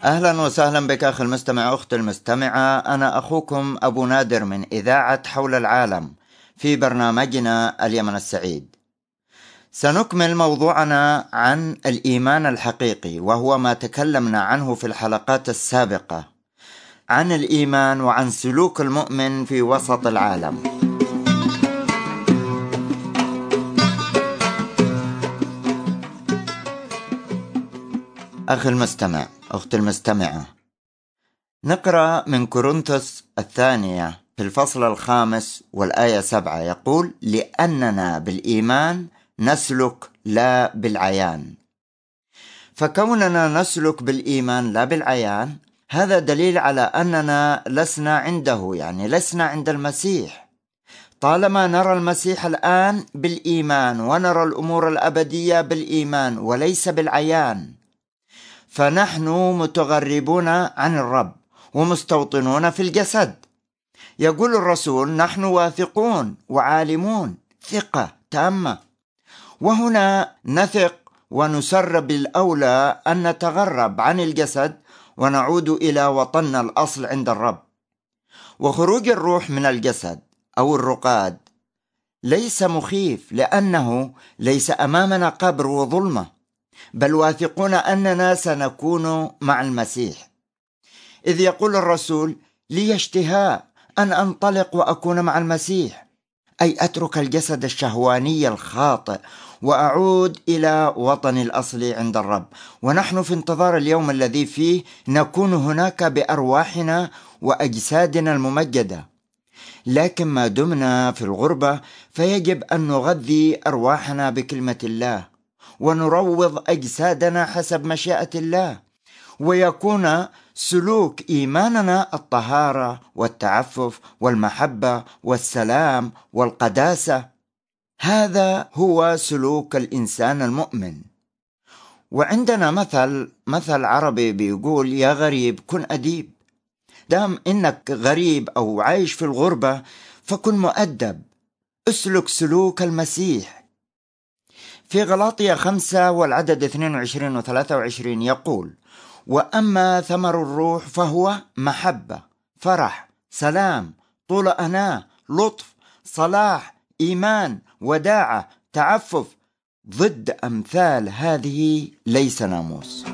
أهلا وسهلا بك أخي المستمع أختي المستمعة. أنا أخوكم أبو نادر من إذاعة حول العالم في برنامجنا اليمن السعيد. سنكمل موضوعنا عن الإيمان الحقيقي، وهو ما تكلمنا عنه في الحلقات السابقة عن الإيمان وعن سلوك المؤمن في وسط العالم. أخي المستمع أختي المستمعة، نقرأ من كورنثوس الثانية في الفصل 5 والآية 7، يقول: لأننا بالإيمان نسلك لا بالعيان. فكوننا نسلك بالإيمان لا بالعيان، هذا دليل على أننا لسنا عنده، يعني لسنا عند المسيح. طالما نرى المسيح الآن بالإيمان ونرى الأمور الأبدية بالإيمان وليس بالعيان، فنحن متغربون عن الرب ومستوطنون في الجسد. يقول الرسول: نحن واثقون وعالمون ثقة تامة. وهنا نثق ونسر بالأولى أن نتغرب عن الجسد ونعود إلى وطننا الأصل عند الرب. وخروج الروح من الجسد أو الرقاد ليس مخيف، لأنه ليس أمامنا قبر وظلمة، بل واثقون أننا سنكون مع المسيح. إذ يقول الرسول: لي اشتهاء أن أنطلق وأكون مع المسيح، أي أترك الجسد الشهواني الخاطئ وأعود إلى وطني الأصلي عند الرب. ونحن في انتظار اليوم الذي فيه نكون هناك بأرواحنا وأجسادنا الممجدة. لكن ما دمنا في الغربة فيجب أن نغذي أرواحنا بكلمة الله ونروض أجسادنا حسب مشيئة الله، ويكون سلوك إيماننا الطهارة والتعفف والمحبة والسلام والقداسة. هذا هو سلوك الإنسان المؤمن. وعندنا مثل عربي بيقول: يا غريب كن أديب. دام إنك غريب أو عايش في الغربة فكن مؤدب، اسلك سلوك المسيح. في غلاطية 5 والعدد 22 و 23 يقول: وأما ثمر الروح فهو محبة، فرح، سلام، طول أناة، لطف، صلاح، إيمان، وداعة، تعفف. ضد أمثال هذه ليس ناموس.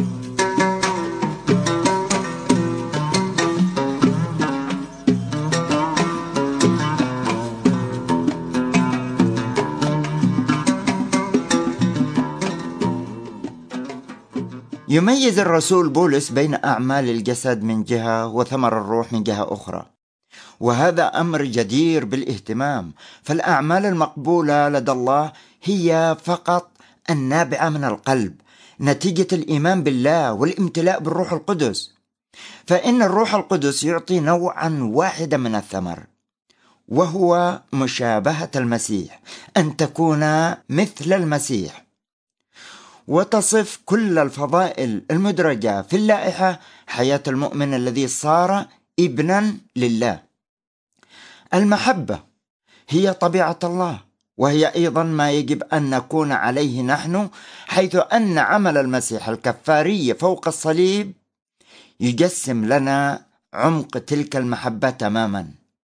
يميز الرسول بولس بين أعمال الجسد من جهة وثمر الروح من جهة أخرى، وهذا أمر جدير بالاهتمام. فالأعمال المقبولة لدى الله هي فقط النابعة من القلب، نتيجة الإيمان بالله والامتلاء بالروح القدس. فإن الروح القدس يعطي نوعا واحدا من الثمر، وهو مشابهة المسيح، أن تكون مثل المسيح، وتصف كل الفضائل المدرجة في اللائحة حياة المؤمن الذي صار ابنا لله. المحبة هي طبيعة الله، وهي أيضا ما يجب أن نكون عليه نحن، حيث أن عمل المسيح الكفاري فوق الصليب يجسم لنا عمق تلك المحبة تماما.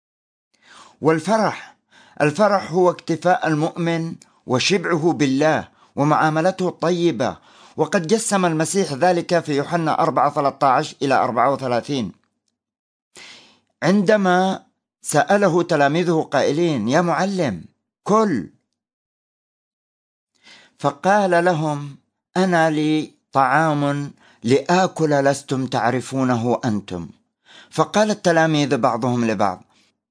الفرح هو اكتفاء المؤمن وشبعه بالله ومعاملته الطيبة، وقد جسم المسيح ذلك في يوحنا 4:13 إلى 34، عندما سأله تلاميذه قائلين: يا معلم كل، فقال لهم: أنا لي طعام لآكل لستم تعرفونه أنتم. فقال التلاميذ بعضهم لبعض: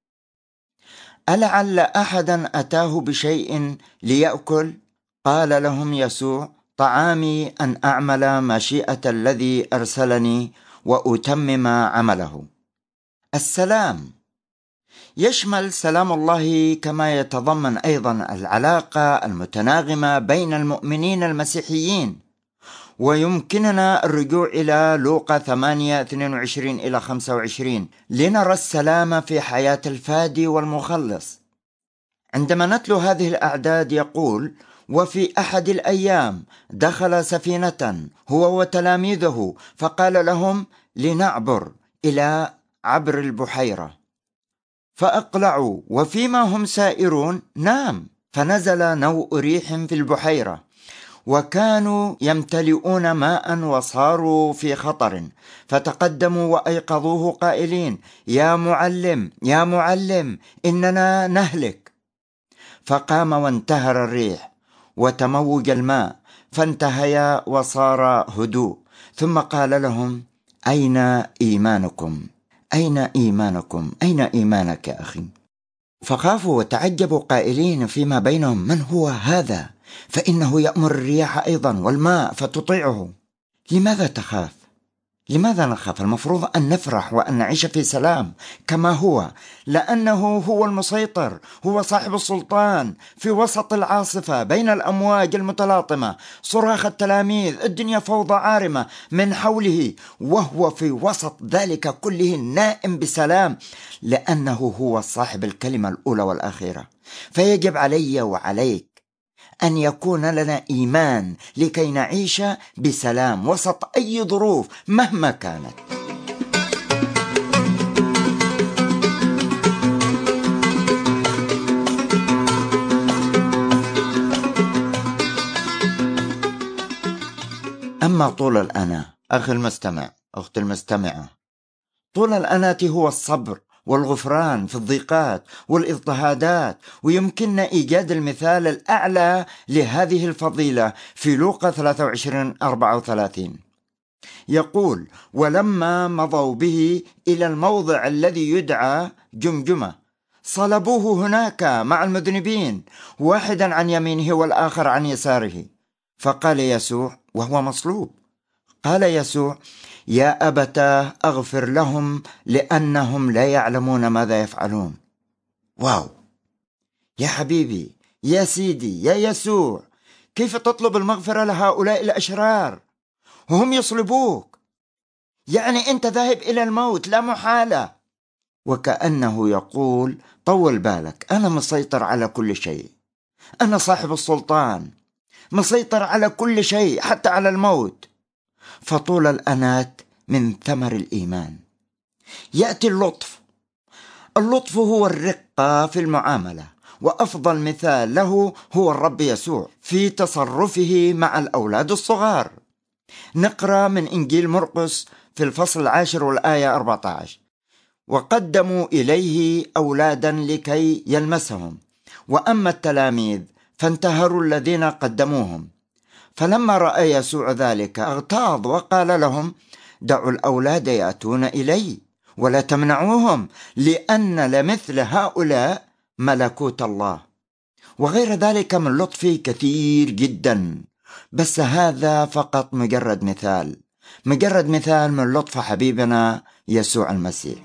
ألعل أحدا أتاه بشيء ليأكل؟ قال لهم يسوع: طعامي أن أعمل مشيئة الذي أرسلني وأتمم عمله. السلام يشمل سلام الله، كما يتضمن أيضا العلاقة المتناغمة بين المؤمنين المسيحيين. ويمكننا الرجوع إلى لوقا 8:22 إلى 25 لنرى السلام في حياة الفادي والمخلص. عندما نتلو هذه الأعداد يقول: وفي أحد الأيام دخل سفينة هو وتلاميذه، فقال لهم لنعبر إلى عبر البحيرة، فأقلعوا، وفيما هم سائرون نام، فنزل نوء ريح في البحيرة، وكانوا يمتلئون ماء وصاروا في خطر، فتقدموا وأيقظوه قائلين: يا معلم يا معلم، إننا نهلك. فقام وانتهر الريح وتموج الماء، فانتهيا وصار هدوء. ثم قال لهم: أين إيمانكم؟ أين إيمانكم؟ أين إيمانك يا أخي؟ فخافوا وتعجبوا قائلين فيما بينهم: من هو هذا؟ فإنه يأمر الرياح أيضا والماء فتطيعه. لماذا تخاف؟ لماذا نخاف؟ المفروض أن نفرح وأن نعيش في سلام كما هو، لأنه هو المسيطر، هو صاحب السلطان. في وسط العاصفة بين الأمواج المتلاطمة، صراخ التلاميذ، الدنيا فوضى عارمة من حوله، وهو في وسط ذلك كله نائم بسلام، لأنه هو صاحب الكلمة الأولى والأخيرة. فيجب علي وعليك أن يكون لنا إيمان لكي نعيش بسلام وسط أي ظروف مهما كانت. أما طول الأناة، أخي المستمع، أختي المستمعة، طول الأناة هو الصبر والغفران في الضيقات والاضطهادات. ويمكننا إيجاد المثال الأعلى لهذه الفضيلة في لوقا 23:34. يقول: ولما مضوا به إلى الموضع الذي يدعى جمجمة، صلبوه هناك مع المذنبين، واحدا عن يمينه والآخر عن يساره. فقال يسوع وهو مصلوب، قال يسوع: يا أبتاه أغفر لهم لأنهم لا يعلمون ماذا يفعلون. واو يا حبيبي، يا سيدي، يا يسوع، كيف تطلب المغفرة لهؤلاء الأشرار وهم يصلبوك؟ يعني أنت ذاهب إلى الموت لا محالة. وكأنه يقول: طول بالك، أنا مسيطر على كل شيء، أنا صاحب السلطان، مسيطر على كل شيء حتى على الموت. فطول الأناة من ثمر الإيمان. يأتي اللطف. اللطف هو الرقة في المعاملة، وأفضل مثال له هو الرب يسوع في تصرفه مع الأولاد الصغار. نقرأ من إنجيل مرقس في الفصل 10 والآية 14: وقدموا إليه أولادا لكي يلمسهم، وأما التلاميذ فانتهروا الذين قدموهم. فلما رأى يسوع ذلك اغتاظ وقال لهم: دعوا الأولاد يأتون إلي ولا تمنعوهم، لأن لمثل هؤلاء ملكوت الله. وغير ذلك من لطفي كثير جدا، بس هذا فقط مجرد مثال من لطف حبيبنا يسوع المسيح.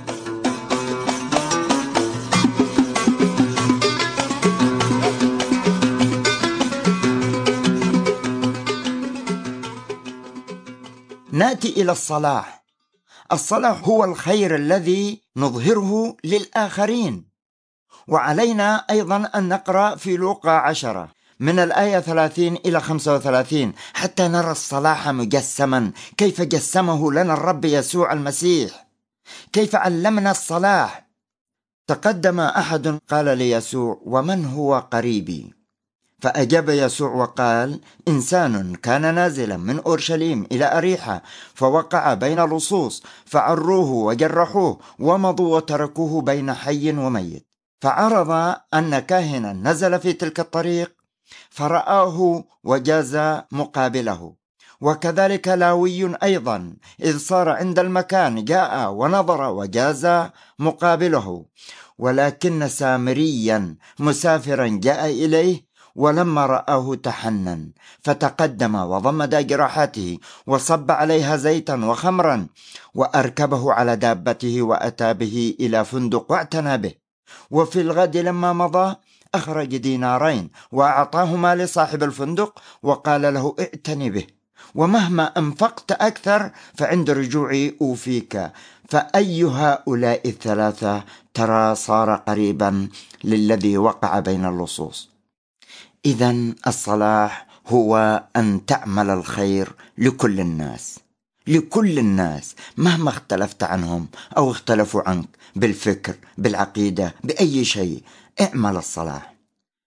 نأتي إلى الصلاح. الصلاح هو الخير الذي نظهره للآخرين. وعلينا أيضا أن نقرأ في لوقا 10 من الآية 30 إلى 35 حتى نرى الصلاح مجسما، كيف جسمه لنا الرب يسوع المسيح، كيف علمنا الصلاح. تقدم أحد قال ليسوع: ومن هو قريبي؟ فأجاب يسوع وقال: إنسان كان نازلا من أورشليم إلى أريحة، فوقع بين لصوص فعروه وجرحوه ومضوا وتركوه بين حي وميت. فعرض أن كاهنا نزل في تلك الطريق فرآه وجاز مقابله، وكذلك لاوي أيضا إذ صار عند المكان جاء ونظر وجاز مقابله. ولكن سامريا مسافرا جاء إليه، ولما رآه تحنن، فتقدم وضمد جراحاته وصب عليها زيتا وخمرا، وأركبه على دابته وأتى به إلى فندق واعتنى به. وفي الغد لما مضى أخرج دينارين وأعطاهما لصاحب الفندق، وقال له: ائتني به، ومهما أنفقت أكثر فعند رجوعي أوفيك. فأي هؤلاء الثلاثة ترى صار قريبا للذي وقع بين اللصوص؟ إذن الصلاح هو أن تعمل الخير لكل الناس، لكل الناس مهما اختلفت عنهم أو اختلفوا عنك بالفكر، بالعقيدة، بأي شيء، اعمل الصلاح.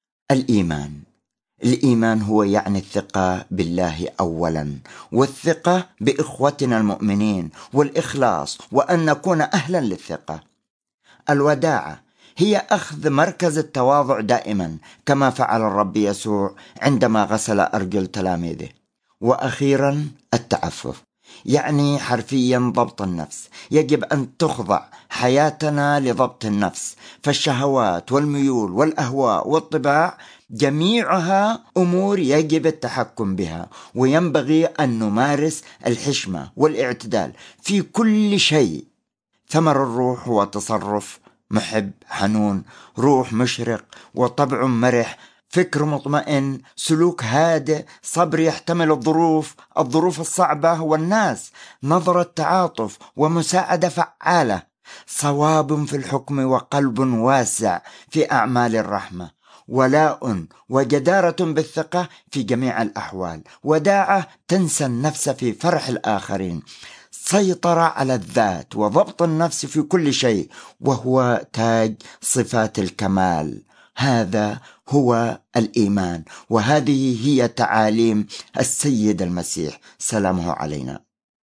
الإيمان هو يعني الثقة بالله أولا، والثقة بإخوتنا المؤمنين، والإخلاص، وأن نكون أهلا للثقة. الوداعة هي أخذ مركز التواضع دائما، كما فعل الرب يسوع عندما غسل أرجل تلاميذه. وأخيرا التعفف، يعني حرفيا ضبط النفس. يجب أن تخضع حياتنا لضبط النفس، فالشهوات والميول والأهواء والطباع جميعها أمور يجب التحكم بها، وينبغي أن نمارس الحشمة والاعتدال في كل شيء. ثمر الروح هو تصرف محب حنون، روح مشرق، وطبع مرح، فكر مطمئن، سلوك هادئ، صبر يحتمل الظروف الصعبة والناس، نظرة تعاطف ومساعدة فعالة، صواب في الحكم وقلب واسع في أعمال الرحمة، ولاء وجدارة بالثقة في جميع الأحوال، وداعة تنسى النفس في فرح الآخرين، سيطرة على الذات وضبط النفس في كل شيء، وهو تاج صفات الكمال. هذا هو الإيمان، وهذه هي تعاليم السيد المسيح سلامه علينا.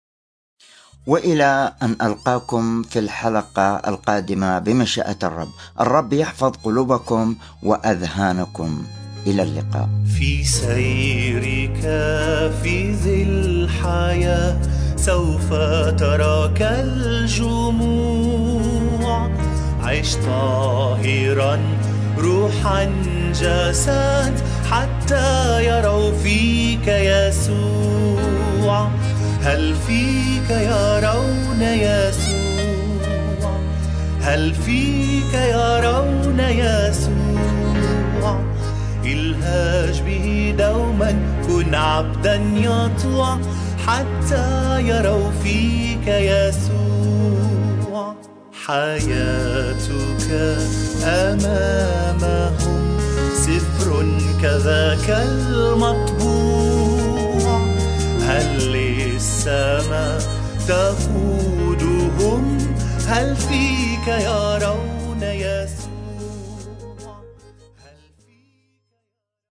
وإلى أن ألقاكم في الحلقة القادمة بمشيئة الرب يحفظ قلوبكم وأذهانكم. إلى اللقاء. في سيرك في ذي الحياة سوف تراك الجموع، عش طاهرا روحا جسد حتى يروا فيك يسوع. هل فيك يرون يسوع؟ هل فيك يرون يسوع؟ الهاج به دوما، كن عبدا يطوع حتى يروا فيك يسوع. حياتك أمامهم سفر كذاك المطبوع، هل للسماء تقودهم؟ هل فيك يرون